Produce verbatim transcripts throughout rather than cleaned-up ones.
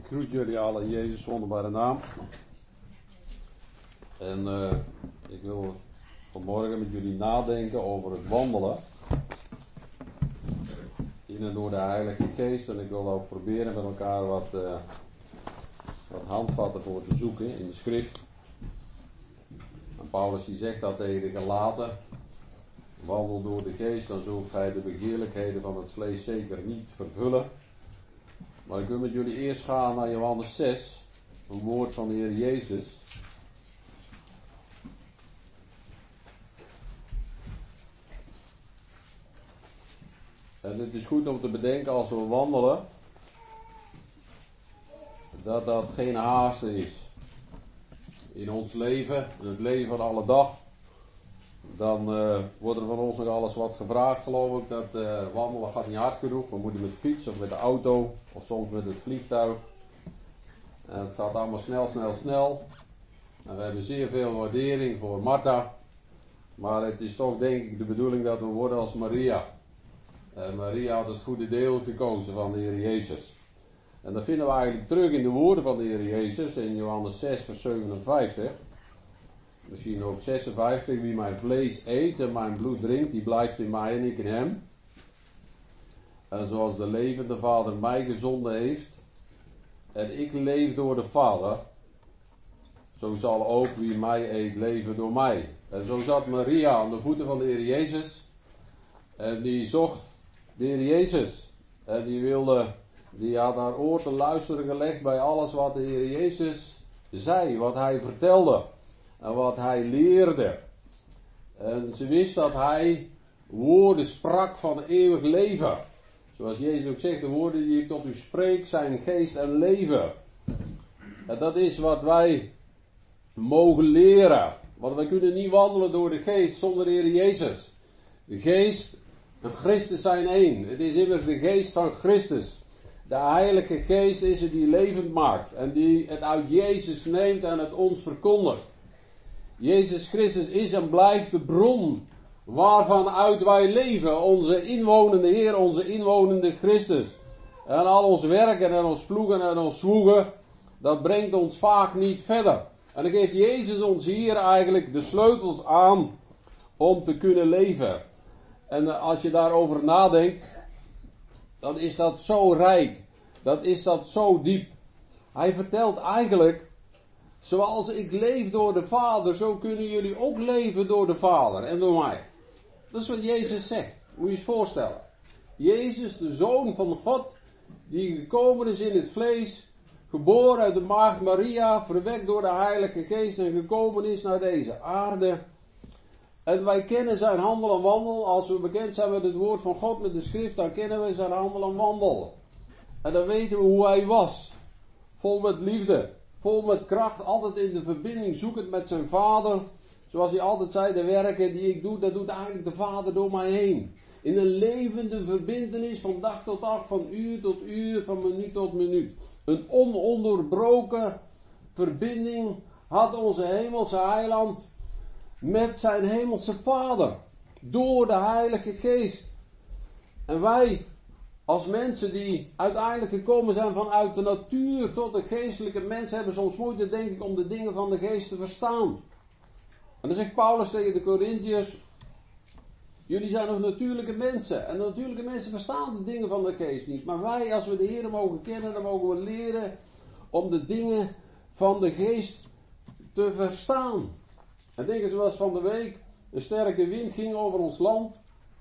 Ik groet jullie allen in Jezus' wonderbare naam. En uh, ik wil vanmorgen met jullie nadenken over het wandelen in en door de Heilige Geest. En ik wil ook proberen met elkaar wat, uh, wat handvatten voor te zoeken in de schrift. En Paulus die zegt dat tegen de Galaten: wandel door de Geest, dan zult gij de begeerlijkheden van het vlees zeker niet vervullen. Maar ik wil met jullie eerst gaan naar Johannes zes, een woord van de Heer Jezus. En het is goed om te bedenken als we wandelen, dat dat geen haaste is. In ons leven, in het leven van alle dag, dan uh, wordt er van ons nog alles wat gevraagd, geloof ik. Dat uh, wandelen gaat niet hard genoeg. We moeten met de fiets of met de auto, of soms met het vliegtuig. En het gaat allemaal snel, snel, snel. En we hebben zeer veel waardering voor Martha. Maar het is toch denk ik de bedoeling dat we worden als Maria. En Maria had het goede deel gekozen van de Heer Jezus. En dat vinden we eigenlijk terug in de woorden van de Heer Jezus in Johannes zes vers zevenenvijftig. Misschien ook zesenvijftig, wie mijn vlees eet en mijn bloed drinkt, die blijft in mij en ik in hem. En zoals de levende Vader mij gezonden heeft, en ik leef door de Vader, zo zal ook wie mij eet leven door mij. En zo zat Maria aan de voeten van de Heer Jezus, en die zocht de Heer Jezus. En die wilde, die had haar oor te luisteren gelegd bij alles wat de Heer Jezus zei, wat hij vertelde. En wat hij leerde. En ze wist dat hij woorden sprak van eeuwig leven. Zoals Jezus ook zegt, de woorden die ik tot u spreek zijn geest en leven. En dat is wat wij mogen leren. Want wij kunnen niet wandelen door de geest zonder de Heer Jezus. De geest en Christus zijn één. Het is immers de geest van Christus. De Heilige Geest is het die levend maakt. En die het uit Jezus neemt en het ons verkondigt. Jezus Christus is en blijft de bron waarvan uit wij leven. Onze inwonende Heer, onze inwonende Christus. En al ons werken en ons ploegen en ons zwoegen, dat brengt ons vaak niet verder. En dan geeft Jezus ons hier eigenlijk de sleutels aan om te kunnen leven. En als je daarover nadenkt, dan is dat zo rijk. Dat is dat zo diep. Hij vertelt eigenlijk: zoals ik leef door de Vader, zo kunnen jullie ook leven door de Vader en door mij. Dat is wat Jezus zegt. Moet je je eens voorstellen. Jezus, de Zoon van God, die gekomen is in het vlees, geboren uit de maagd Maria, verwekt door de Heilige Geest en gekomen is naar deze aarde. En wij kennen zijn handel en wandel. Als we bekend zijn met het woord van God, met de schrift, dan kennen we zijn handel en wandel. En dan weten we hoe hij was. Vol met liefde. Vol met kracht, altijd in de verbinding, zoekend met zijn Vader. Zoals hij altijd zei, de werken die ik doe, dat doet eigenlijk de Vader door mij heen. In een levende verbintenis van dag tot dag, van uur tot uur, van minuut tot minuut. Een ononderbroken verbinding had onze hemelse heiland met zijn hemelse Vader. Door de Heilige Geest. En wij, als mensen die uiteindelijk gekomen zijn vanuit de natuur tot de geestelijke mens, hebben soms moeite, denk ik, om de dingen van de geest te verstaan. En dan zegt Paulus tegen de Corinthiërs: jullie zijn nog natuurlijke mensen. En de natuurlijke mensen verstaan de dingen van de geest niet. Maar wij, als we de Heer mogen kennen, dan mogen we leren om de dingen van de geest te verstaan. En denk eens, zoals van de week een sterke wind ging over ons land.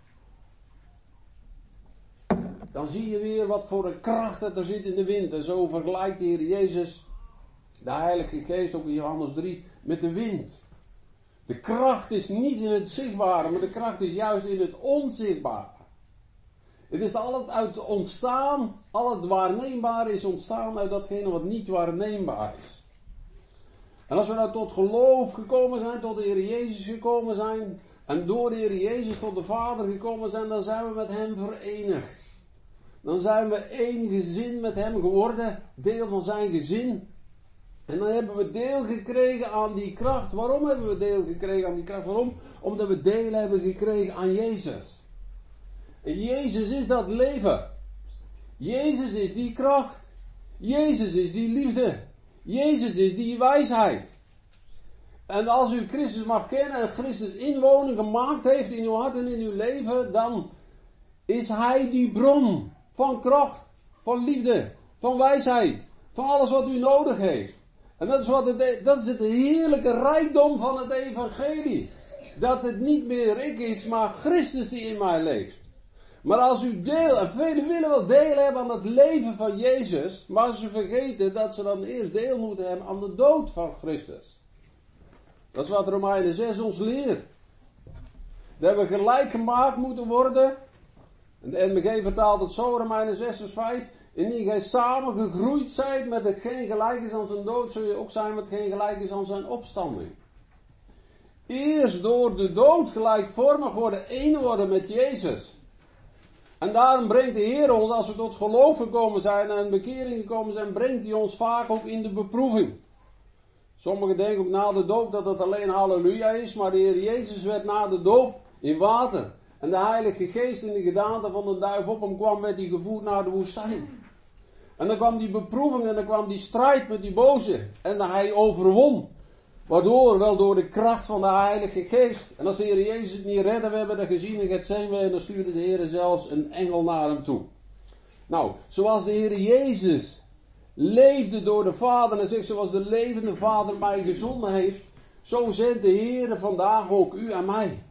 Dan zie je weer wat voor een kracht dat er zit in de wind. En zo vergelijkt de Heer Jezus, de Heilige Geest, ook in Johannes drie, met de wind. De kracht is niet in het zichtbare, maar de kracht is juist in het onzichtbare. Het is al het uit ontstaan, al het waarneembare is ontstaan uit datgene wat niet waarneembaar is. En als we nou tot geloof gekomen zijn, tot de Heer Jezus gekomen zijn, en door de Heer Jezus tot de Vader gekomen zijn, dan zijn we met Hem verenigd. Dan zijn we één gezin met hem geworden, deel van zijn gezin. En dan hebben we deel gekregen aan die kracht. Waarom hebben we deel gekregen aan die kracht? Waarom? Omdat we deel hebben gekregen aan Jezus. En Jezus is dat leven. Jezus is die kracht. Jezus is die liefde. Jezus is die wijsheid. En als u Christus mag kennen en Christus inwoning gemaakt heeft in uw hart en in uw leven, dan is Hij die bron van kracht, van liefde, van wijsheid, van alles wat u nodig heeft. En dat is, wat het, dat is het heerlijke rijkdom van het evangelie. Dat het niet meer ik is, maar Christus die in mij leeft. Maar als u deel, en velen willen wel deel hebben aan het leven van Jezus, maar ze vergeten dat ze dan eerst deel moeten hebben aan de dood van Christus. Dat is wat Romeinen zes ons leert. Dat we gelijk gemaakt moeten worden. En de N B G vertaalt het zo, Romeinen zes vers vijf. Indien gij samen gegroeid zijt met hetgeen gelijk is aan zijn dood, zul je ook zijn met hetgeen gelijk is aan zijn opstanding. Eerst door de dood gelijkvormig worden, één worden met Jezus. En daarom brengt de Heer ons, als we tot geloof gekomen zijn en bekering gekomen zijn, brengt hij ons vaak ook in de beproeving. Sommigen denken ook na de doop dat het alleen halleluja is, maar de Heer Jezus werd na de doop in water. En de Heilige Geest in de gedaante van de duif op hem kwam, werd hij gevoerd naar de woestijn. En dan kwam die beproeving en dan kwam die strijd met die boze. En hij overwon. Waardoor? Wel door de kracht van de Heilige Geest. En als de Heer Jezus het niet redde, we hebben dat gezien in Gethsemane, en dan stuurde de Heer zelfs een engel naar hem toe. Nou, zoals de Heer Jezus leefde door de Vader en zegt, zoals de levende Vader mij gezonden heeft, zo zendt de Heer vandaag ook u en mij.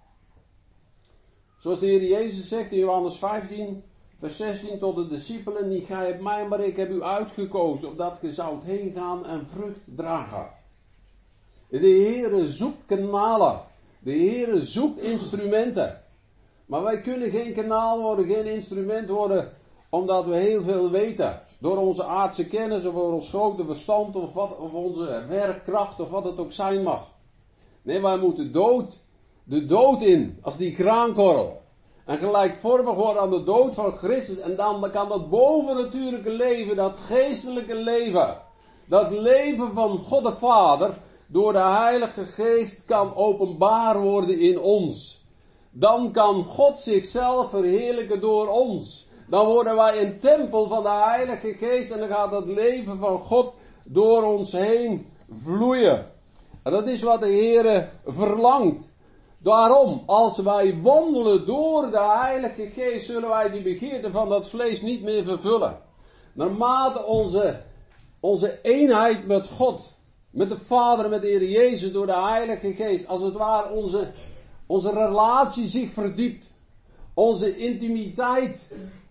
Zoals de Heer Jezus zegt in Johannes vijftien, vers zestien tot de discipelen, niet gij hebt mij, maar ik heb u uitgekozen, opdat ge zoudt heen gaan en vrucht dragen. De Heer zoekt kanalen. De Heer zoekt instrumenten. Maar wij kunnen geen kanaal worden, geen instrument worden, omdat we heel veel weten. Door onze aardse kennis of door ons grote verstand of, wat, of onze werkkracht of wat het ook zijn mag. Nee, wij moeten dood, de dood in, als die graankorrel. En gelijkvormig worden aan de dood van Christus. En dan kan dat bovennatuurlijke leven, dat geestelijke leven, dat leven van God de Vader, door de Heilige Geest kan openbaar worden in ons. Dan kan God zichzelf verheerlijken door ons. Dan worden wij een tempel van de Heilige Geest en dan gaat het leven van God door ons heen vloeien. En dat is wat de Heer verlangt. Daarom, als wij wandelen door de Heilige Geest, zullen wij die begeerte van dat vlees niet meer vervullen. Naarmate onze, onze eenheid met God, met de Vader, met de Heer Jezus, door de Heilige Geest, als het ware onze, onze relatie zich verdiept, onze intimiteit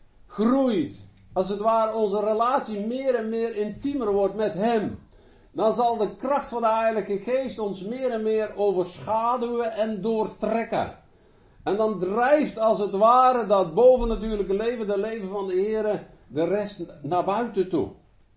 groeit, als het ware onze relatie meer en meer intiemer wordt met Hem, dan zal de kracht van de Heilige Geest ons meer en meer overschaduwen en doortrekken. En dan drijft als het ware dat bovennatuurlijke leven, dat leven van de Heer, de rest naar buiten toe.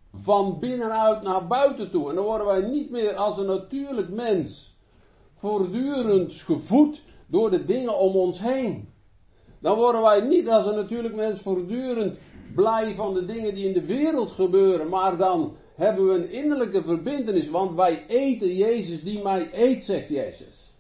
Van binnenuit naar buiten toe. En dan worden wij niet meer als een natuurlijk mens voortdurend gevoed door de dingen om ons heen. Dan worden wij niet als een natuurlijk mens voortdurend blij van de dingen die in de wereld gebeuren. Maar dan hebben we een innerlijke verbintenis. Want wij eten Jezus die mij eet, zegt Jezus.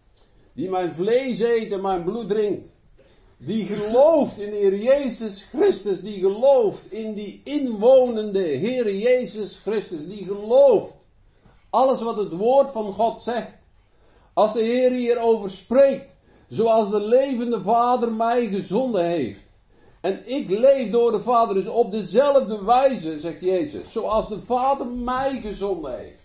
Die mijn vlees eet en mijn bloed drinkt. Die gelooft in de Heer Jezus Christus. Die gelooft in die inwonende Heer Jezus Christus. Die gelooft alles wat het woord van God zegt. Als de Heer hierover spreekt. Zoals de levende Vader mij gezonden heeft. En ik leef door de Vader. Dus op dezelfde wijze, zegt Jezus. Zoals de Vader mij gezonden heeft.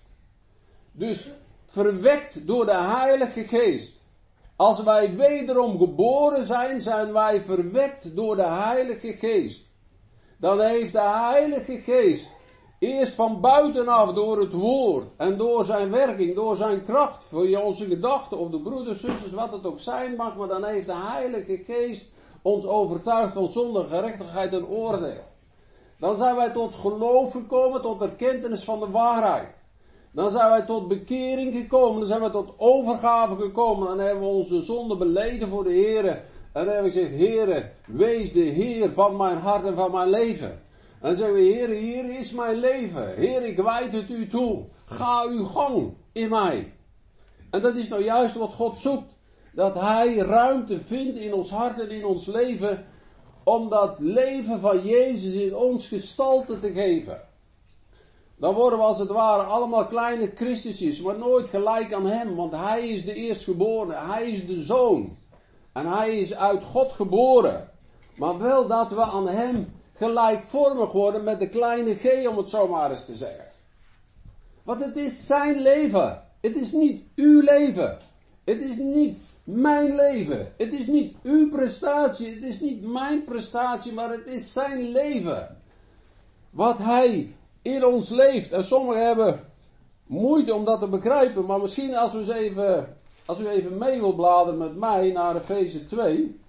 Dus verwekt door de Heilige Geest. Als wij wederom geboren zijn, zijn wij verwekt door de Heilige Geest. Dan heeft de Heilige Geest eerst van buitenaf door het woord en door zijn werking, door zijn kracht, voor je onze gedachten of de broeders, zusters, wat het ook zijn mag, maar dan heeft de Heilige Geest ons overtuigd van zonde, gerechtigheid en oordeel. Dan zijn wij tot geloof gekomen, tot erkentenis van de waarheid. Dan zijn wij tot bekering gekomen, dan zijn wij tot overgave gekomen, dan hebben we onze zonde beleden voor de Heer. En dan hebben we gezegd, Heere, wees de Heer van mijn hart en van mijn leven. En dan zeggen we, Heere, hier is mijn leven. Heer, ik wijd het u toe. Ga uw gang in mij. En dat is nou juist wat God zoekt. Dat Hij ruimte vindt in ons hart en in ons leven, om dat leven van Jezus in ons gestalte te geven. Dan worden we als het ware allemaal kleine Christusjes, maar nooit gelijk aan hem, want hij is de eerstgeborene, hij is de zoon. En hij is uit God geboren. Maar wel dat we aan hem gelijkvormig worden met de kleine G, om het zo maar eens te zeggen. Want het is zijn leven. Het is niet uw leven. Het is niet mijn leven. Het is niet uw prestatie. Het is niet mijn prestatie, maar het is zijn leven. Wat hij in ons leeft. En sommigen hebben moeite om dat te begrijpen. Maar misschien als u eens even, als u even mee wil bladeren met mij naar Efeze twee.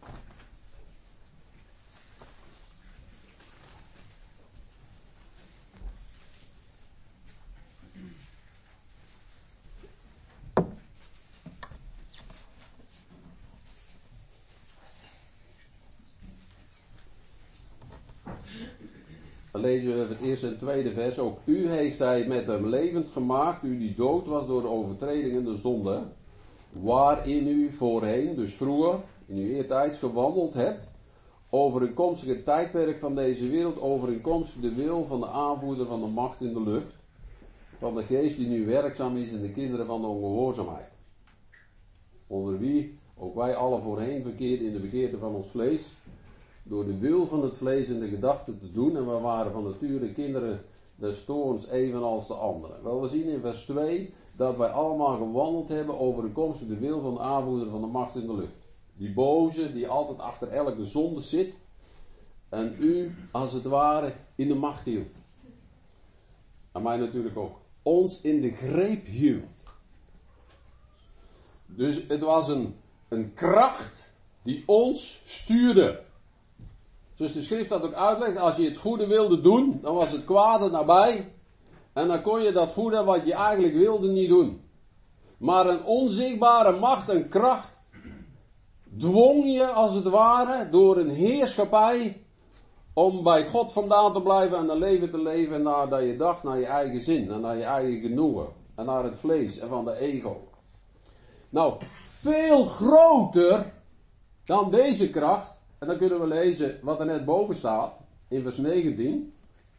Dan lezen we het eerste en tweede vers. Ook u heeft hij met hem levend gemaakt, u die dood was door de overtreding en de zonde, waarin u voorheen, dus vroeger, in uw eertijds gewandeld hebt, overeenkomstig het tijdperk van deze wereld, overeenkomstig de wil van de aanvoerder van de macht in de lucht, van de geest die nu werkzaam is in de kinderen van de ongehoorzaamheid. Onder wie ook wij alle voorheen verkeerden in de begeerte van ons vlees, door de wil van het vlees en de gedachten te doen, en we waren van nature kinderen des toorns evenals de anderen. Wel, we zien in vers twee dat wij allemaal gewandeld hebben overeenkomstig de wil van de aanvoerder van de macht in de lucht. Die boze die altijd achter elke zonde zit en u als het ware in de macht hield. En mij natuurlijk ook. Ons in de greep hield. Dus het was een, een kracht die ons stuurde. Dus de schrift dat ook uitlegt, als je het goede wilde doen, dan was het kwade nabij. En dan kon je dat goede wat je eigenlijk wilde niet doen. Maar een onzichtbare macht en kracht dwong je als het ware door een heerschappij om bij God vandaan te blijven en een leven te leven naar dat je dacht, naar je eigen zin en naar je eigen genoegen en naar het vlees en van de ego. Nou, veel groter dan deze kracht. En dan kunnen we lezen wat er net boven staat, in vers negentien.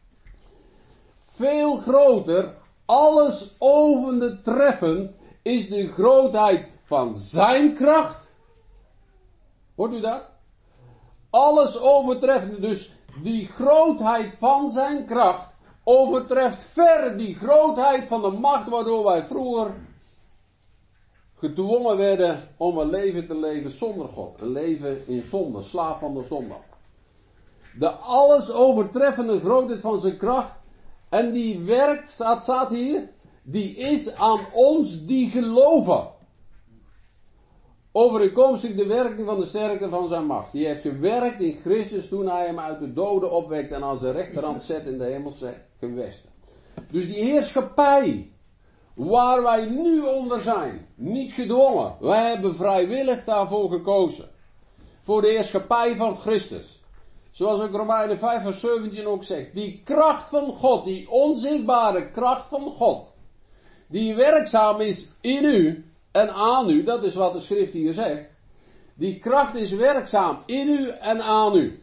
Veel groter, alles overtreffend, is de grootheid van zijn kracht. Hoort u dat? Alles overtreffend, dus die grootheid van zijn kracht overtreft ver die grootheid van de macht waardoor wij vroeger gedwongen werden om een leven te leven zonder God. Een leven in zonde, slaaf van de zonde. De alles overtreffende grootheid van zijn kracht. En die werkt, staat, staat hier, die is aan ons die geloven. Overeenkomstig de werking van de sterkte van zijn macht. Die heeft gewerkt in Christus toen hij hem uit de doden opwekt en aan zijn rechterhand zet in de hemelse gewesten. Dus die heerschappij waar wij nu onder zijn, niet gedwongen. Wij hebben vrijwillig daarvoor gekozen. Voor de heerschappij van Christus. Zoals ook Romeinen vijf vers zeventien ook zegt. Die kracht van God, die onzichtbare kracht van God, die werkzaam is in u en aan u, dat is wat de schrift hier zegt. Die kracht is werkzaam in u en aan u.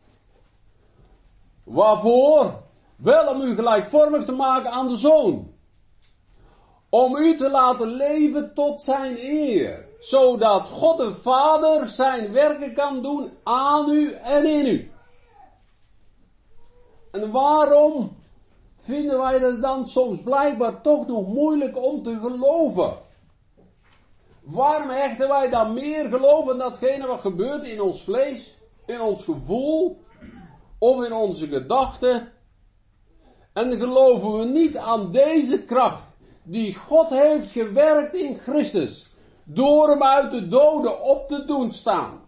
Waarvoor? Wel om u gelijkvormig te maken aan de Zoon. Om u te laten leven tot zijn eer. Zodat God de Vader zijn werken kan doen aan u en in u. En waarom vinden wij dat dan soms blijkbaar toch nog moeilijk om te geloven? Waarom hechten wij dan meer geloof aan datgene wat gebeurt in ons vlees, in ons gevoel, of in onze gedachten? En geloven we niet aan deze kracht die God heeft gewerkt in Christus, door hem uit de doden op te doen staan.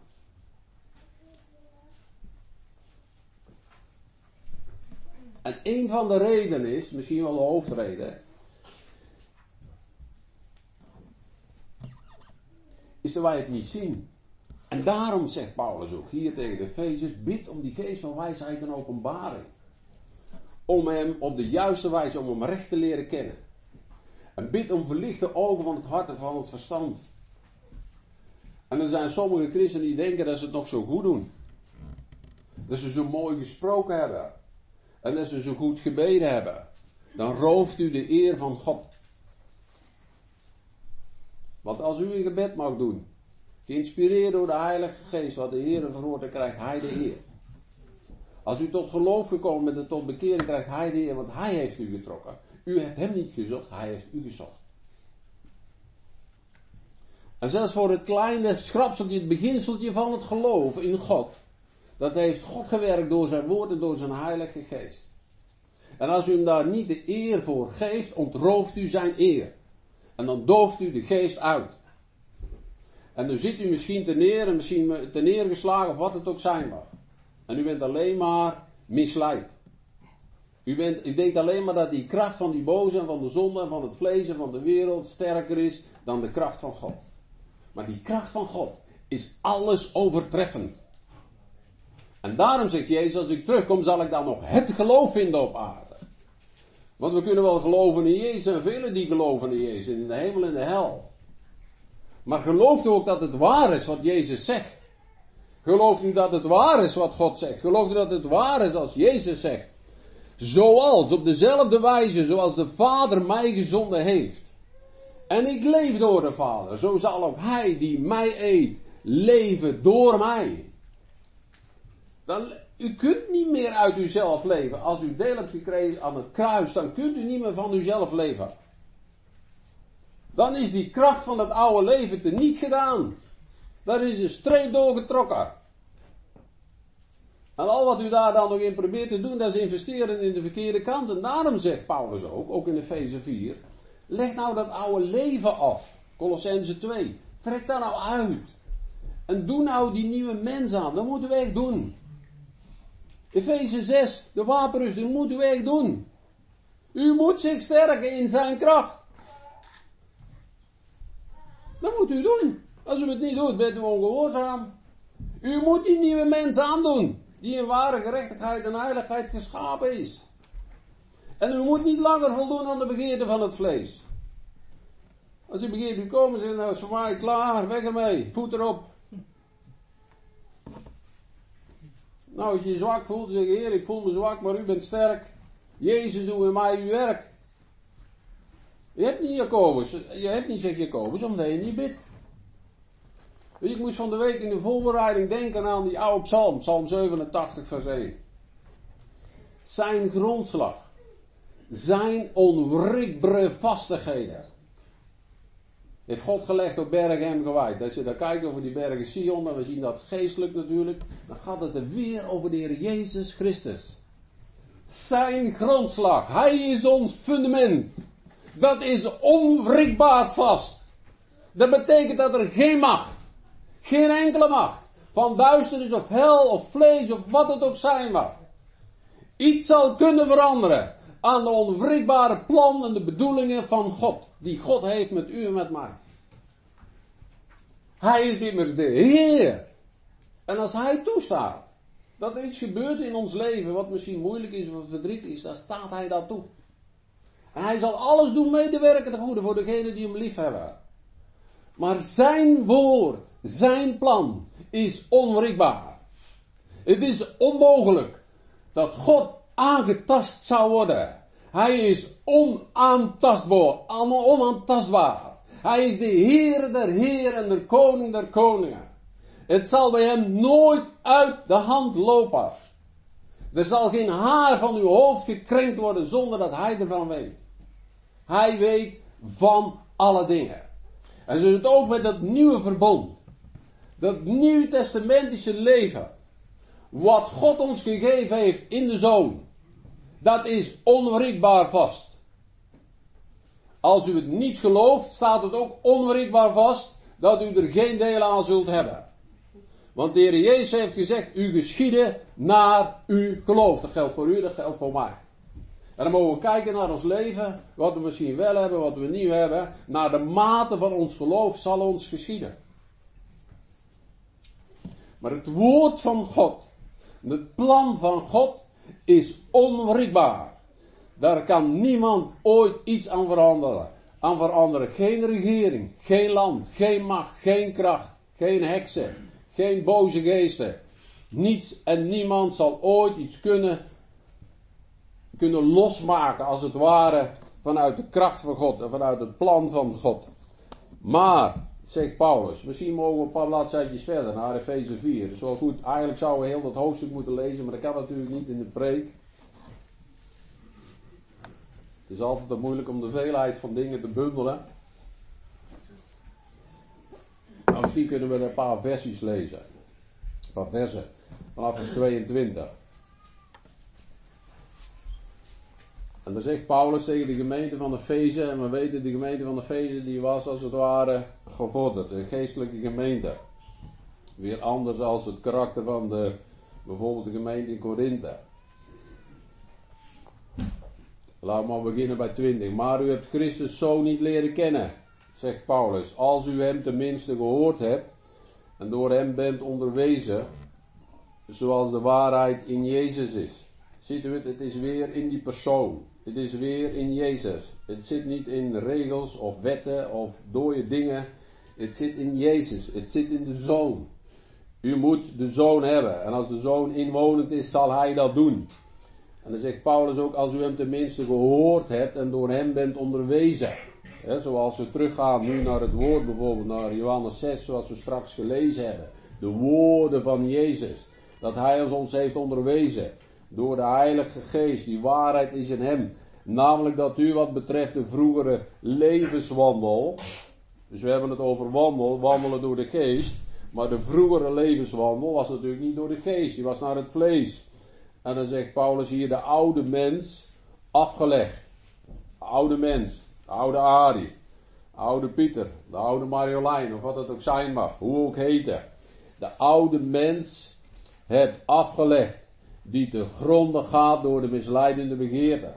En een van de redenen is, misschien wel de hoofdreden, is dat wij het niet zien. En daarom zegt Paulus ook hier tegen de Efeziërs, bid om die geest van wijsheid en openbaring. Om hem op de juiste wijze, om hem recht te leren kennen. En bid om verlichte ogen van het hart en van het verstand. En er zijn sommige christenen die denken dat ze het nog zo goed doen. Dat ze zo mooi gesproken hebben. En dat ze zo goed gebeden hebben. dan rooft u de eer van God. Want als u een gebed mag doen, geïnspireerd door de Heilige Geest, wat de Heer verhoort, dan krijgt Hij de eer. Als u tot geloof gekomen bent en tot bekering, krijgt Hij de eer, want Hij heeft u getrokken. U hebt Hem niet gezocht, Hij heeft u gezocht. En zelfs voor het kleine schrapseltje, het beginseltje van het geloof in God, dat heeft God gewerkt door zijn woord en door zijn Heilige Geest. En als u hem daar niet de eer voor geeft, ontrooft u zijn eer. En dan dooft u de geest uit. En dan zit u misschien te neer en misschien te neergeslagen of wat het ook zijn mag. En u bent alleen maar misleid. U, bent, u denkt alleen maar dat die kracht van die boze en van de zonde en van het vlees en van de wereld sterker is dan de kracht van God. Maar die kracht van God is alles overtreffend. En daarom zegt Jezus, als ik terugkom zal ik dan nog het geloof vinden op aarde. Want we kunnen wel geloven in Jezus en velen die geloven in Jezus, in de hemel en de hel. Maar gelooft u ook dat het waar is wat Jezus zegt? Gelooft u dat het waar is wat God zegt? Gelooft u dat het waar is als Jezus zegt? Zoals, op dezelfde wijze zoals de Vader mij gezonden heeft. En ik leef door de Vader. Zo zal ook Hij die mij eet leven door mij. Dan, u kunt niet meer uit uzelf leven. Als u deel hebt gekregen aan het kruis, dan kunt u niet meer van uzelf leven. Dan is die kracht van het oude leven teniet gedaan. Daar is een streep doorgetrokken. En al wat u daar dan nog in probeert te doen, dat is investeren in de verkeerde kant. En daarom zegt Paulus ook, ook in Efeze vier, leg nou dat oude leven af. Colossenzen twee. Trek dat nou uit. En doe nou die nieuwe mens aan. Dat moeten we echt doen. Efeze zes, de wapenrusting moet u echt doen. U moet zich sterken in zijn kracht. Dat moet u doen. Als u het niet doet, bent u ongehoorzaam. U moet die nieuwe mens aandoen, die in ware gerechtigheid en heiligheid geschapen is. En u moet niet langer voldoen aan de begeerte van het vlees. Als u begeert u komen, zeg nou, is voor mij klaar, weg ermee, voet erop. Nou, als je je zwak voelt, zeg je, Heer, ik voel me zwak, maar u bent sterk. Jezus, doe in mij uw werk. Je hebt niet Jacobus, je hebt niet, zegt Jacobus, omdat je niet bidt. Ik moest van de week in de voorbereiding denken aan die oude psalm, psalm zevenentachtig vers één. Zijn grondslag, zijn onwrikbare vastigheden, heeft God gelegd op bergen hem gewijd. Als je daar kijkt over die bergen Sion, en we zien dat geestelijk natuurlijk, dan gaat het er weer over de Heer Jezus Christus. Zijn grondslag, Hij is ons fundament. Dat is onwrikbaar vast. Dat betekent dat er geen macht, geen enkele macht, van duisternis of hel of vlees of wat het ook zijn mag, iets zal kunnen veranderen aan de onwrikbare plan en de bedoelingen van God, die God heeft met u en met mij. Hij is immers de Heer. En als Hij toestaat dat er iets gebeurt in ons leven wat misschien moeilijk is of verdrietig is, dan staat Hij dat toe. En Hij zal alles doen mee te werken ten goede voor degenen die Hem lief hebben. Maar zijn woord, zijn plan is onwrikbaar. Het is onmogelijk dat God aangetast zou worden. Hij is onaantastbaar, onaantastbaar. Hij is de Heer der Heer en de Koning der Koningen. Het zal bij Hem nooit uit de hand lopen. Er zal geen haar van uw hoofd gekrenkt worden zonder dat Hij ervan weet. Hij weet van alle dingen. En zo is het ook met dat nieuwe verbond. Dat nieuwtestamentische leven. Wat God ons gegeven heeft in de Zoon. Dat is onwrikbaar vast. Als u het niet gelooft, staat het ook onwrikbaar vast dat u er geen deel aan zult hebben. Want de Heer Jezus heeft gezegd, u geschieden naar uw geloof. Dat geldt voor u, dat geldt voor mij. En dan mogen we kijken naar ons leven, wat we misschien wel hebben, wat we niet hebben. Naar de mate van ons geloof zal ons geschieden. Maar het woord van God, het plan van God, is onwrikbaar. Daar kan niemand ooit iets aan veranderen. Aan veranderen. Geen regering, geen land, geen macht, geen kracht, geen heksen, geen boze geesten. Niets en niemand zal ooit iets kunnen kunnen losmaken als het ware vanuit de kracht van God en vanuit het plan van God. Maar, zegt Paulus, misschien mogen we een paar bladzijtjes verder naar Efeze vier. Dat is wel goed, eigenlijk zouden we heel dat hoofdstuk moeten lezen, maar dat kan natuurlijk niet in de preek. Het is altijd wat moeilijk om de veelheid van dingen te bundelen. Nou, misschien kunnen we een paar versies lezen. Een paar versen. Vanaf vers tweeëntwintig. En dan zegt Paulus tegen de gemeente van Efeze, en we weten de gemeente van Efeze die was als het ware gevorderd, een geestelijke gemeente. Weer anders als het karakter van de, bijvoorbeeld de gemeente in Korinthe. Laten we maar beginnen bij twintig. Maar u hebt Christus zo niet leren kennen, zegt Paulus, als u hem tenminste gehoord hebt en door hem bent onderwezen, zoals de waarheid in Jezus is. Ziet u het, het is weer in die persoon. Het is weer in Jezus. Het zit niet in regels of wetten of dode dingen. Het zit in Jezus. Het zit in de Zoon. U moet de Zoon hebben. En als de Zoon inwonend is, zal hij dat doen. En dan zegt Paulus ook, als u hem tenminste gehoord hebt en door hem bent onderwezen. He, zoals we teruggaan nu naar het woord, bijvoorbeeld naar Johannes zes, zoals we straks gelezen hebben. De woorden van Jezus. Dat hij ons heeft onderwezen. Door de Heilige Geest, die waarheid is in hem. Namelijk dat u wat betreft de vroegere levenswandel. Dus we hebben het over wandel, wandelen door de geest. Maar de vroegere levenswandel was natuurlijk niet door de geest, die was naar het vlees. En dan zegt Paulus hier de oude mens afgelegd. De oude mens, de oude Arie, de oude Pieter, de oude Marjolein, of wat het ook zijn mag, hoe ook heten. De oude mens hebt afgelegd, die te gronde gaat door de misleidende begeerte.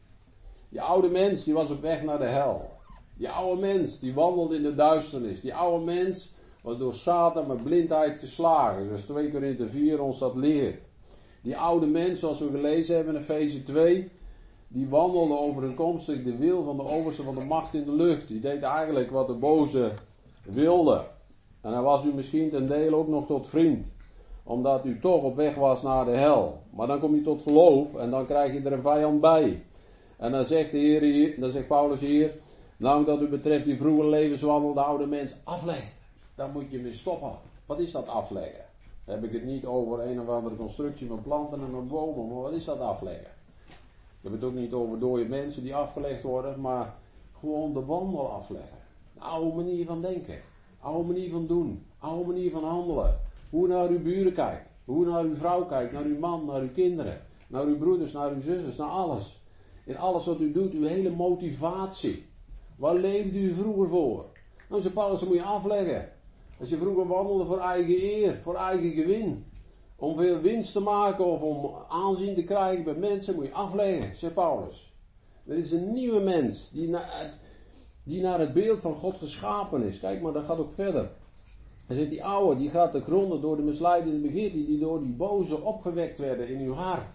Die oude mens, die was op weg naar de hel. Die oude mens, die wandelde in de duisternis. Die oude mens was door Satan met blindheid geslagen. Dus twee Korinthe vier ons dat leert. Die oude mens, zoals we gelezen hebben in Efeze twee, die wandelde overeenkomstig de wil van de overste van de macht in de lucht. Die deed eigenlijk wat de boze wilde. En hij was u misschien ten dele ook nog tot vriend. Omdat u toch op weg was naar de hel. Maar dan kom je tot geloof en dan krijg je er een vijand bij. En dan zegt de Heer hier, dan zegt Paulus hier, nou dat u betreft die vroege levenswandel, de oude mens afleggen. Dan moet je mee stoppen. Wat is dat afleggen? Dan heb ik het niet over een of andere constructie van planten en van bomen, maar wat is dat afleggen? Ik heb het ook niet over dode mensen die afgelegd worden, maar gewoon de wandel afleggen. De oude manier van denken, oude manier van doen, oude manier van handelen. Hoe naar uw buren kijkt, hoe naar uw vrouw kijkt, naar uw man, naar uw kinderen, naar uw broeders, naar uw zusters, naar alles. In alles wat u doet, uw hele motivatie. Waar leefde u vroeger voor? Nou, zegt Paulus, dat moet je afleggen. Als je vroeger wandelde voor eigen eer, voor eigen gewin. Om veel winst te maken of om aanzien te krijgen bij mensen, moet je afleggen, zegt Paulus. Dat is een nieuwe mens, die naar het, die naar het beeld van God geschapen is. Kijk maar, dat gaat ook verder. Hij zegt, die oude, die gaat te gronden door de misleidende begeerte, die door die boze opgewekt werden in uw hart.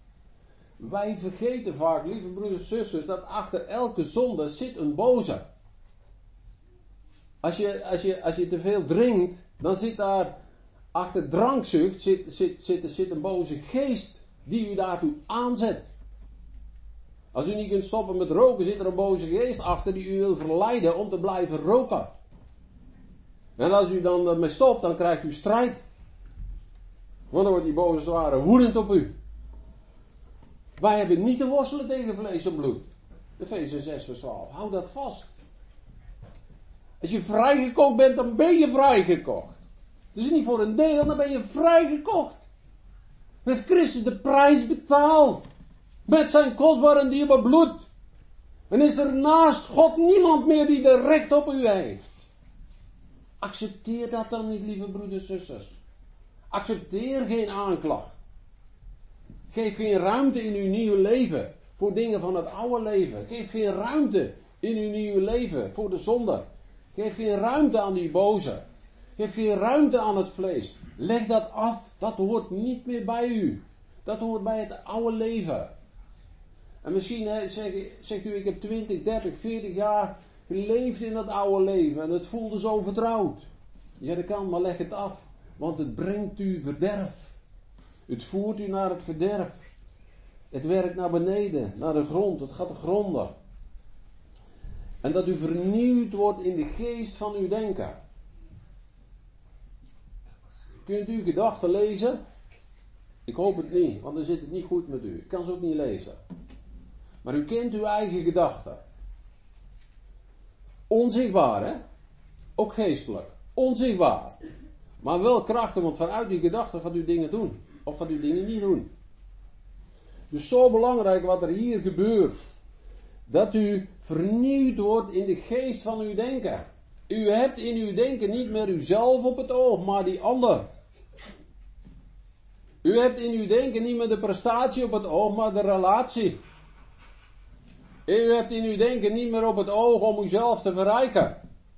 Wij vergeten vaak, lieve broeders en zusters, dat achter elke zonde zit een boze. Als je, als je, als je te veel drinkt, dan zit daar achter drankzucht zit, zit, zit, zit een boze geest die u daartoe aanzet. Als u niet kunt stoppen met roken, zit er een boze geest achter die u wil verleiden om te blijven roken. En als u dan ermee stopt, dan krijgt u strijd. Want dan wordt die boze zware woedend op u. Wij hebben niet te worstelen tegen vlees en bloed. Efeze zes vers twaalf. Hou dat vast. Als je vrijgekocht bent, dan ben je vrijgekocht. Dus niet voor een deel, dan ben je vrijgekocht. Heeft Christus de prijs betaald. Met zijn kostbaar en dierbaar bloed. En is er naast God niemand meer die er recht op u heeft. Accepteer dat dan niet, lieve broeders en zusters. Accepteer geen aanklacht. Geef geen ruimte in uw nieuwe leven voor dingen van het oude leven. Geef geen ruimte in uw nieuwe leven voor de zonde. Geef geen ruimte aan die boze. Geef geen ruimte aan het vlees. Leg dat af. Dat hoort niet meer bij u. Dat hoort bij het oude leven. En misschien he, zeg, zegt u, ik heb twintig, dertig, veertig jaar geleefd in dat oude leven. En het voelde zo vertrouwd. Ja, dat kan, maar leg het af. Want het brengt u verderf. Het voert u naar het verderf. Het werkt naar beneden, naar de grond. Het gaat de gronden. En dat u vernieuwd wordt in de geest van uw denken. Kunt u gedachten lezen? Ik hoop het niet, want dan zit het niet goed met u. Ik kan ze ook niet lezen. Maar u kent uw eigen gedachten. Onzichtbaar, hè? Ook geestelijk. Onzichtbaar. Maar wel krachtig, want vanuit die gedachten gaat u dingen doen. Of gaat u dingen niet doen. Dus zo belangrijk wat er hier gebeurt. Dat u vernieuwd wordt in de geest van uw denken. U hebt in uw denken niet meer uzelf op het oog, maar die ander. U hebt in uw denken niet meer de prestatie op het oog, maar de relatie. U hebt in uw denken niet meer op het oog om uzelf te verrijken.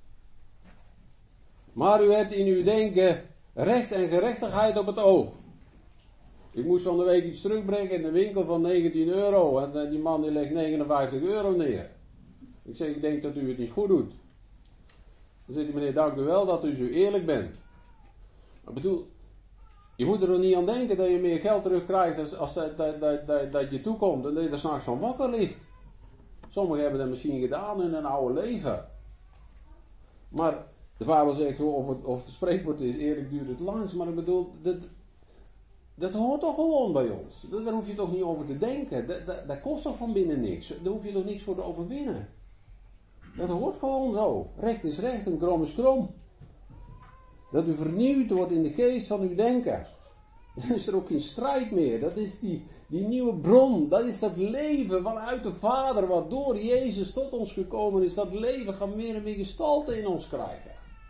Maar u hebt in uw denken recht en gerechtigheid op het oog. Ik moest van de week iets terugbrengen in de winkel van negentien euro. En die man die legt negenenvijftig euro neer. Ik zeg, ik denk dat u het niet goed doet. Dan zegt hij, meneer, dank u wel dat u zo eerlijk bent. Maar ik bedoel, je moet er nog niet aan denken dat je meer geld terugkrijgt als, als dat, dat, dat, dat, dat je toekomt. En dat je er s'nachts van wakker ligt. Sommigen hebben dat misschien gedaan in hun oude leven. Maar de Bijbel zegt, of het, of het spreekwoord is, eerlijk duurt het langst. Maar ik bedoel, dat, dat hoort toch gewoon bij ons. Daar hoef je toch niet over te denken. Dat, dat, dat kost toch van binnen niks. Daar hoef je toch niks voor te overwinnen. Dat hoort gewoon zo. Recht is recht en krom is krom. Dat u vernieuwd wordt in de geest van uw denken. Dan is er ook geen strijd meer. Dat is die, die nieuwe bron. Dat is dat leven vanuit de Vader. Wat door Jezus tot ons gekomen is. Dat leven gaat meer en meer gestalte in ons krijgen.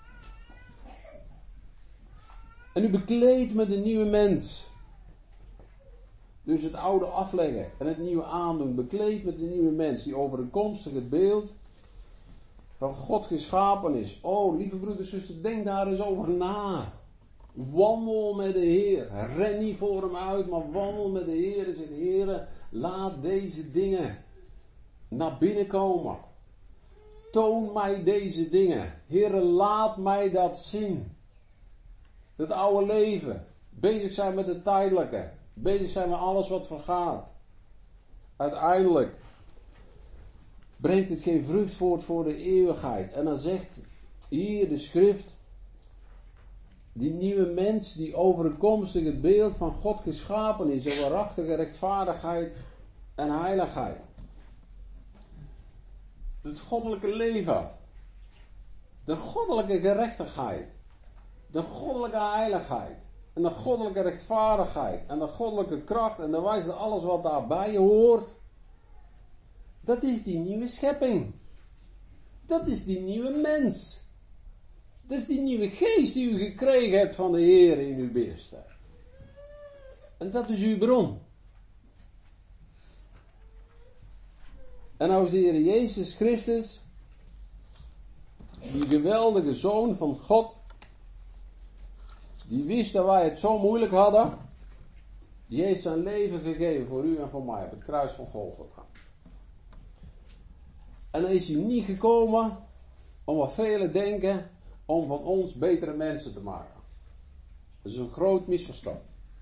En u bekleedt met een nieuwe mens. Dus het oude afleggen en het nieuwe aandoen. Bekleed met een nieuwe mens. Die overeenkomstig het beeld van God geschapen is. Oh, lieve broeders en zusters, denk daar eens over na. Wandel met de Heer. Ren niet voor hem uit, maar wandel met de Heer. En zeg, Heer, laat deze dingen naar binnen komen. Toon mij deze dingen. Heer, laat mij dat zien. Het oude leven. Bezig zijn met het tijdelijke. Bezig zijn met alles wat vergaat. Uiteindelijk brengt het geen vrucht voort voor de eeuwigheid. En dan zegt hier de schrift, die nieuwe mens die overeenkomstig het beeld van God geschapen is, een waarachtige rechtvaardigheid en heiligheid. Het goddelijke leven, de goddelijke gerechtigheid, de goddelijke heiligheid en de goddelijke rechtvaardigheid en de goddelijke kracht en de wijsheid, alles wat daarbij hoort. Dat is die nieuwe schepping. Dat is die nieuwe mens. Dat is die nieuwe geest die u gekregen hebt van de Heer in uw binnenste. En dat is uw bron. En als de Heer Jezus Christus, die geweldige Zoon van God, die wist dat wij het zo moeilijk hadden, die heeft zijn leven gegeven voor u en voor mij op het kruis van Golgotha. En dan is hij niet gekomen om wat velen denken, om van ons betere mensen te maken. Dat is een groot misverstand.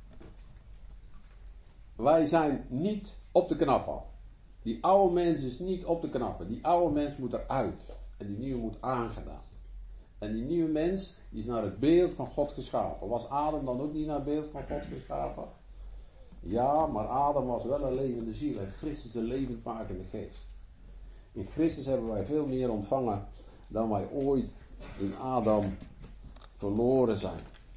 Wij zijn niet op te knappen. Die oude mens is niet op te knappen. Die oude mens moet eruit. En die nieuwe moet aangedaan. En die nieuwe mens die is naar het beeld van God geschapen. Was Adam dan ook niet naar het beeld van God geschapen? Ja, maar Adam was wel een levende ziel. En Christus een levendmakende geest. In Christus hebben wij veel meer ontvangen dan wij ooit in Adam verloren zijn.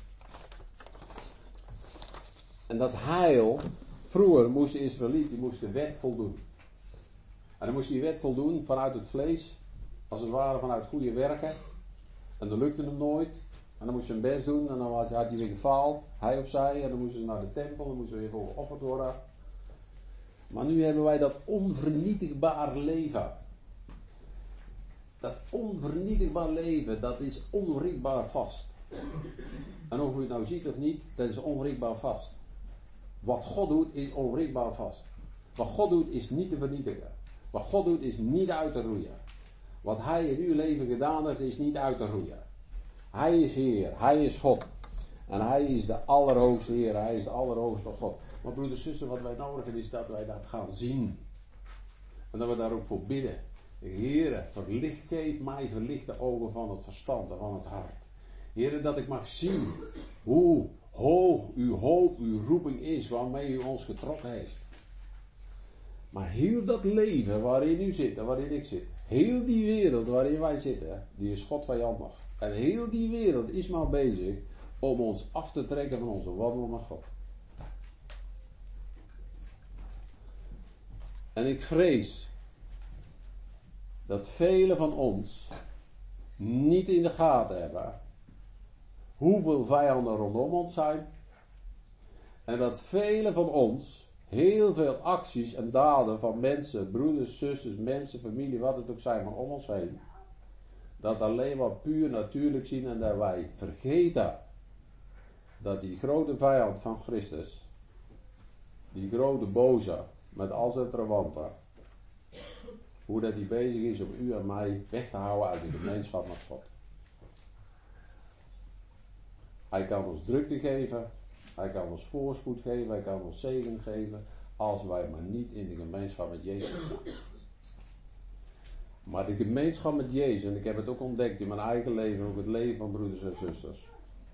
En dat heil, vroeger moest de Israëliet, die moest de wet voldoen. En dan moest die wet voldoen vanuit het vlees, als het ware vanuit goede werken. En dat lukte hem nooit. En dan moest ze hun best doen en dan had hij weer gefaald, hij of zij. En dan moesten ze naar de tempel, dan moesten ze weer voor geofferd worden. Maar nu hebben wij dat onvernietigbaar leven. Dat onvernietigbaar leven, dat is onwrikbaar vast. En of u het nou ziet of niet, dat is onwrikbaar vast. Wat God doet, is onwrikbaar vast. Wat God doet, is niet te vernietigen. Wat God doet, is niet uit te roeien. Wat Hij in uw leven gedaan heeft, is niet uit te roeien. Hij is Heer, Hij is God. En Hij is de allerhoogste Heer, Hij is de allerhoogste God. Maar broeders en zusters, wat wij nodig hebben is dat wij dat gaan zien. En dat we daar ook voor bidden. Heere, verlicht, geef mij verlichte ogen van het verstand en van het hart. Heere, dat ik mag zien hoe hoog uw hoop, uw roeping is, waarmee u ons getrokken heeft. Maar heel dat leven waarin u zit en waarin ik zit, heel die wereld waarin wij zitten, die is God vijandig. En heel die wereld is maar bezig om ons af te trekken van onze wandel met God. En ik vrees dat velen van ons niet in de gaten hebben hoeveel vijanden rondom ons zijn. En dat velen van ons heel veel acties en daden van mensen, broeders, zusters, mensen, familie, wat het ook zijn van om ons heen, dat alleen maar puur natuurlijk zien en dat wij vergeten dat die grote vijand van Christus, die grote boze met al zijn trawanten, hoe dat hij bezig is om u en mij weg te houden uit de gemeenschap met God. Hij kan ons drukte geven, hij kan ons voorspoed geven, hij kan ons zegen geven, als wij maar niet in de gemeenschap met Jezus staan. Maar de gemeenschap met Jezus, en ik heb het ook ontdekt in mijn eigen leven, ook het leven van broeders en zusters,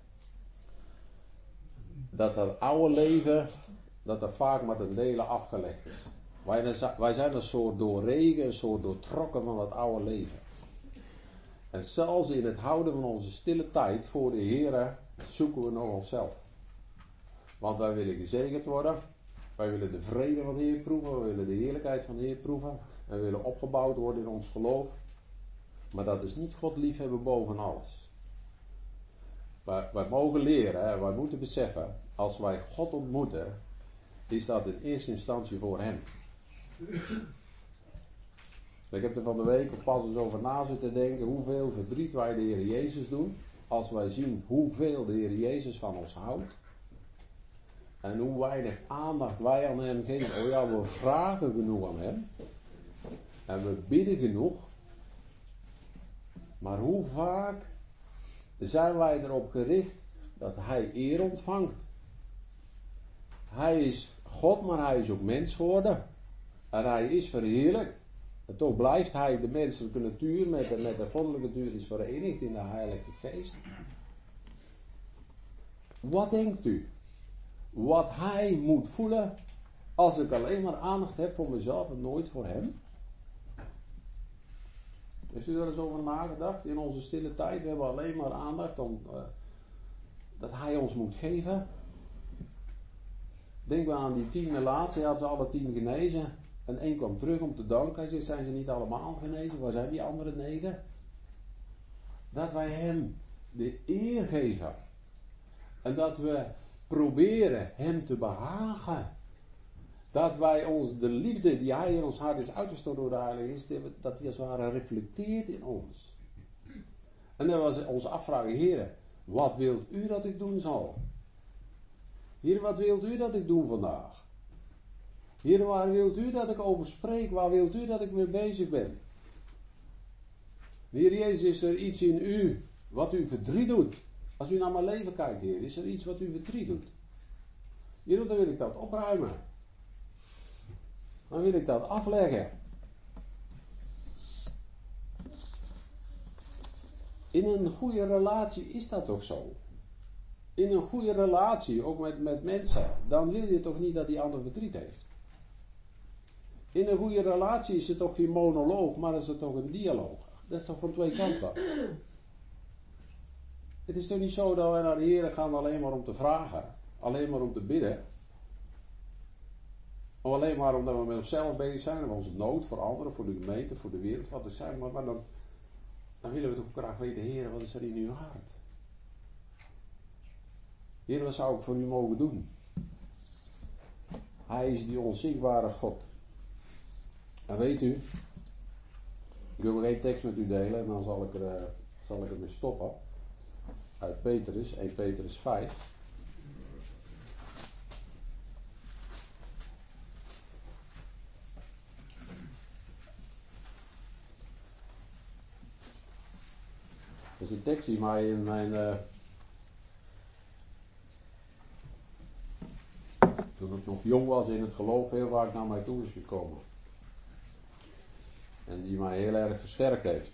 dat dat oude leven, dat er vaak met een delen afgelegd is. Wij, wij zijn een soort doorregen, een soort doortrokken van het oude leven. En zelfs in het houden van onze stille tijd voor de Heer zoeken we nog onszelf. Want wij willen gezegend worden, wij willen de vrede van de Heer proeven, wij willen de heerlijkheid van de Heer proeven, en we willen opgebouwd worden in ons geloof. Maar dat is niet God liefhebben boven alles. Wij, wij mogen leren, hè, wij moeten beseffen, als wij God ontmoeten, is dat in eerste instantie voor Hem. Ik heb er van de week of pas eens over na zitten denken hoeveel verdriet wij de Heer Jezus doen, als wij zien hoeveel de Heer Jezus van ons houdt. En hoe weinig aandacht wij aan Hem geven. Oh ja, we vragen genoeg aan Hem. En we bidden genoeg. Maar hoe vaak zijn wij erop gericht dat Hij eer ontvangt. Hij is God, maar Hij is ook mens geworden. En Hij is verheerlijkt. En toch blijft Hij de menselijke natuur met de, met de goddelijke natuur is verenigd in de Heilige Geest. Wat denkt u? Wat Hij moet voelen als ik alleen maar aandacht heb voor mezelf en nooit voor Hem? Heeft u daar eens over nagedacht? In onze stille tijd we hebben we alleen maar aandacht om uh, dat Hij ons moet geven. Denk maar aan die tien relaties. Hij had ze alle tien genezen. En één kwam terug om te danken. Hij zegt, zijn ze niet allemaal genezen? Waar zijn die andere negen? Dat wij Hem de eer geven. En dat we proberen Hem te behagen. Dat wij ons, de liefde die Hij in ons hart is uitgestoten door de Heilige Geest, dat die als het ware reflecteert in ons. En dat we ons afvragen, Heer, wat wilt u dat ik doen zal? Heer, wat wilt u dat ik doe vandaag? Heer, waar wilt u dat ik over spreek? Waar wilt u dat ik mee bezig ben? Heer Jezus, is er iets in u wat u verdriet doet? Als u naar mijn leven kijkt, Heer, is er iets wat u verdriet doet? Heer, dan wil ik dat opruimen. Dan wil ik dat afleggen. In een goede relatie is dat toch zo? In een goede relatie, ook met, met mensen, dan wil je toch niet dat die ander verdriet heeft? In een goede relatie is het toch geen monoloog, maar is het toch een dialoog? Dat is toch van twee kanten? Het is toch niet zo dat we naar de Heer gaan alleen maar om te vragen, alleen maar om te bidden, of alleen maar omdat we met onszelf bezig zijn, en onze nood voor anderen, voor de gemeente, voor de wereld, wat er zijn, maar, maar dan, dan willen we toch graag weten, Heer, wat is er in uw hart? Heer, wat zou ik voor u mogen doen? Hij is die onzichtbare God. En weet u, ik wil nog één tekst met u delen en dan zal ik er, uh, zal ik er mee stoppen. Uit Petrus, eerste Petrus vijf. Dat is een tekst die mij in mijn... Uh, toen ik nog ik jong was in het geloof heel vaak naar mij toe is gekomen. En die mij heel erg versterkt heeft.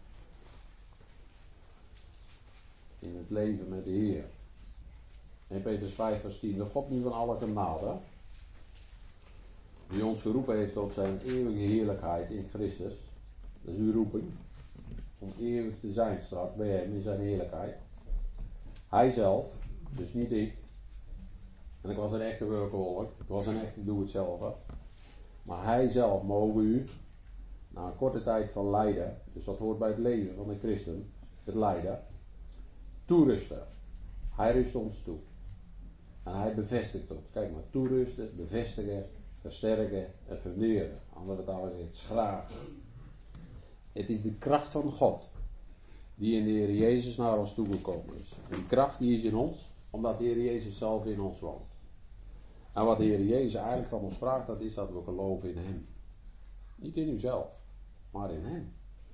In het leven met de Heer. In Petrus vijf vers tien. De God nu van alle genade. Die ons geroepen heeft tot zijn eeuwige heerlijkheid in Christus. Dat is uw roeping. Om eeuwig te zijn straks bij hem in zijn heerlijkheid. Hij zelf, dus niet ik. En ik was een echte workaholic. Ik was een echte doe-het-zelver. Maar hij zelf mogen u, na een korte tijd van lijden, dus dat hoort bij het leven van een christen, het lijden, toerusten. Hij rust ons toe. En hij bevestigt ons. Kijk maar, toerusten, bevestigen, versterken en funderen. Andere talen zegt schragen. Het is de kracht van God die in de Heer Jezus naar ons toegekomen is. En die kracht die is in ons, omdat de Heer Jezus zelf in ons woont. En wat de Heer Jezus eigenlijk van ons vraagt, dat is dat we geloven in Hem. Niet in uzelf, maar in Hem.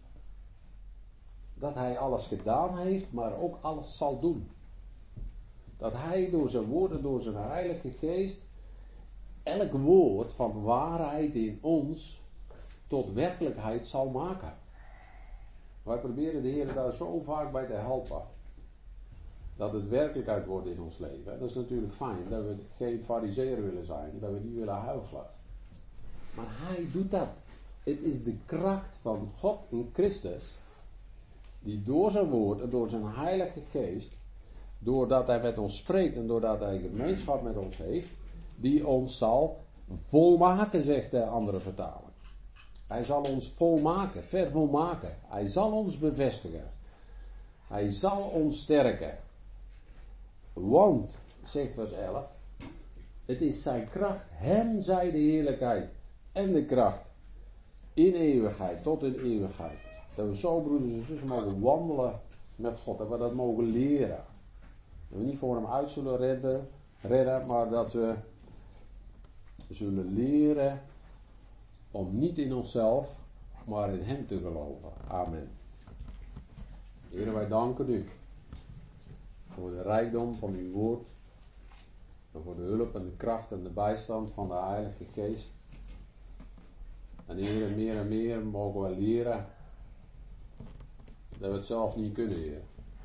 Dat Hij alles gedaan heeft, maar ook alles zal doen. Dat Hij door zijn woorden, door zijn Heilige Geest, elk woord van waarheid in ons tot werkelijkheid zal maken. Wij proberen de Heer daar zo vaak bij te helpen. Dat het werkelijkheid wordt in ons leven. Dat is natuurlijk fijn, dat we geen fariseer willen zijn, dat we niet willen huichelen. Maar Hij doet dat. Het is de kracht van God in Christus, die door zijn woord en door zijn Heilige Geest, doordat Hij met ons spreekt en doordat Hij gemeenschap met ons heeft, die ons zal volmaken, zegt de andere vertaling. Hij zal ons volmaken, vervolmaken. Hij zal ons bevestigen. Hij zal ons sterken. Want, zegt vers elf, het is zijn kracht, hem zij de heerlijkheid en de kracht in eeuwigheid, tot in eeuwigheid. Dat we zo, broeders en zussen, mogen wandelen met God, dat we dat mogen leren. Dat we niet voor hem uit zullen redden, redden maar dat we zullen leren om niet in onszelf, maar in hem te geloven. Amen. Heer, wij danken u voor de rijkdom van uw woord en voor de hulp en de kracht en de bijstand van de Heilige Geest. En Heer, meer en meer mogen we leren dat we het zelf niet kunnen, Heer.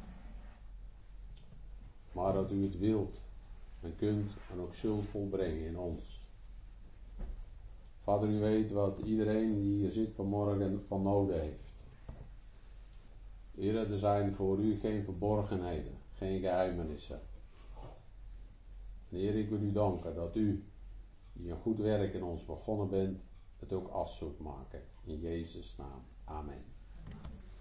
Maar dat u het wilt en kunt en ook zult volbrengen in ons. Vader, u weet wat iedereen die hier zit vanmorgen van nodig heeft. Heer, er zijn voor u geen verborgenheden, geen geheimenissen. Heer, ik wil u danken dat u, die een goed werk in ons begonnen bent, het ook af zult maken. In Jezus' naam. Amen.